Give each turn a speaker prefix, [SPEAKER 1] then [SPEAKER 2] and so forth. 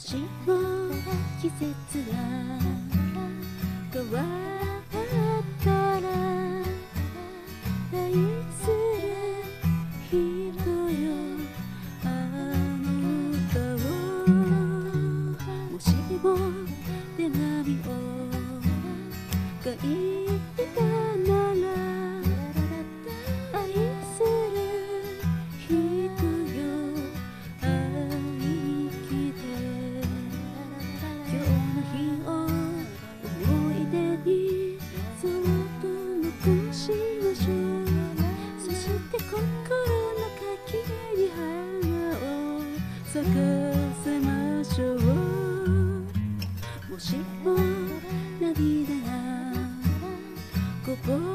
[SPEAKER 1] しも季節が変わったら愛する人よあの歌をもしも手紙を書いたなら愛する人よ会いに来て今日の日を思い出にそっと残しましょうそして心の垣根に花を咲かせましょうもしも涙がこぼ